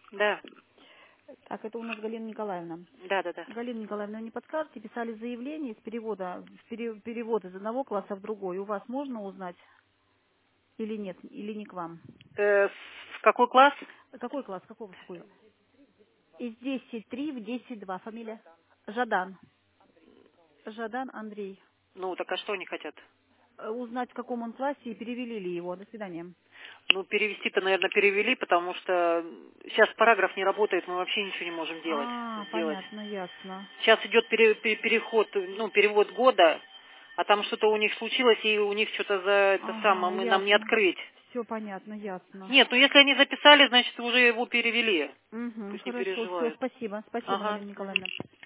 Да, Так, это у нас Галина Николаевна. да, да, да. Галина Николаевна, вы не подскажете, писали заявление из перевода, перевод из одного класса в другой. У вас можно узнать или нет, или не к вам? В какой класс? Какой класс, какого какой? Из 10.3 в 10.2. Фамилия? Жадан. Жадан Андрей. Ну, так а что они хотят? Узнать, в каком он классе и перевели ли его. До свидания. Ну, перевести-то, наверное, перевели, потому что сейчас параграф не работает, мы вообще ничего не можем сделать. Понятно, ясно. Сейчас идет переход, ну, перевод года, а там что-то у них случилось, и у них что-то за это самое, Ага, нам не ясно. открыть. Все понятно, ясно. Нет, ну если они записали, значит уже его перевели. Угу, Пусть не хорошо, все, переживают. спасибо. Спасибо, Ага. Галина Мгм. Николаевна.